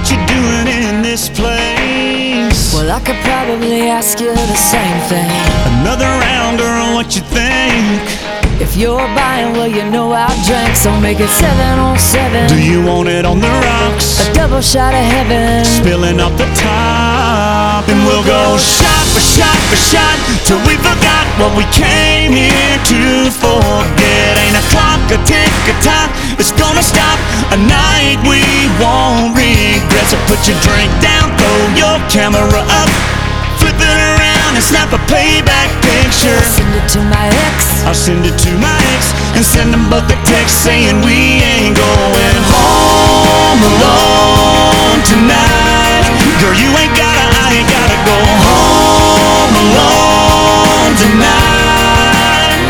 what you doing in this place? Well, I could probably ask you the same thing. Another round, girl, what you think? If you're buying, well, you know I'll drink, so make it 7 on 7. Do you want it on the rocks? A double shot of heaven, Spilling off the top. And we'll go shot for shot for shot till we forgot what we came here to forget. Ain't a clock, a tick, a tock, it's gonna stop. A night we won't regret. So put your drink down, throw your camera up, flip it around and snap a playback picture. send it to my ex. I'll send it to my ex and send them both a text saying we ain't going home alone tonight. Girl, you ain't gotta, I ain't gotta go home alone tonight.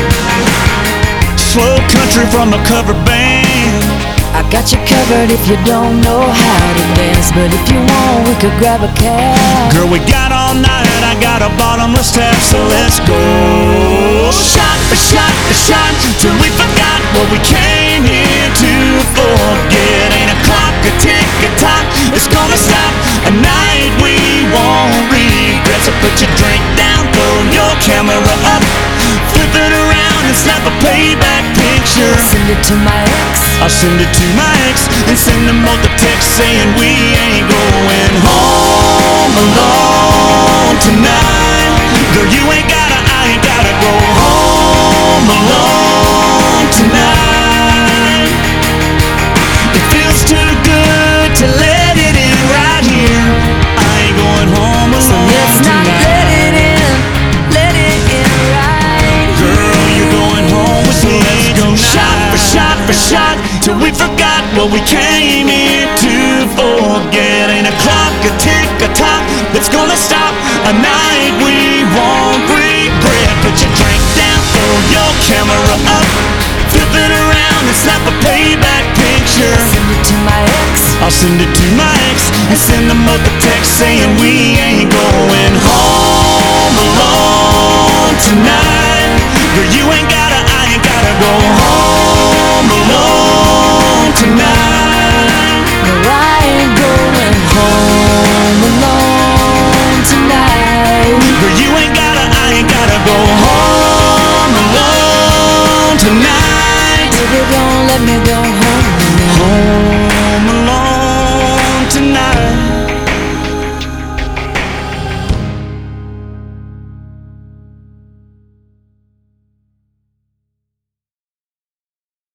Slow country from a cover band. I got you covered if you don't know how to dance, but if you want, we could grab a cab. Girl, we got all night, I got a bottomless tap, so let's go. Shot for shot for shot till we forgot what we came here to forget. Ain't a clock, a tick, a tock, it's gonna stop. A night we won't regret. So put your drink down, throw your camera up, flip it around and snap a playback picture. Send it to my ex. I'll send it to my ex and send them both a text saying we ain't going home alone tonight. Girl, you ain't gotta, I ain't gotta go home alone tonight. It feels too good to let it in right here. I ain't going home alone So let's not tonight. let it in right. Girl, you're going home with me. Let's go shot for shot for shot till we forgot what we came here to forget. Ain't a clock, a tick, a tock that's gonna stop. A night we won't regret. Put your drink down, throw your camera up, flip it around and snap a playback picture. Send it to my ex. I'll send it to my ex and send them both a text saying we ain't going home alone tonight. Girl, you ain't gotta, I ain't gotta go home alone tonight.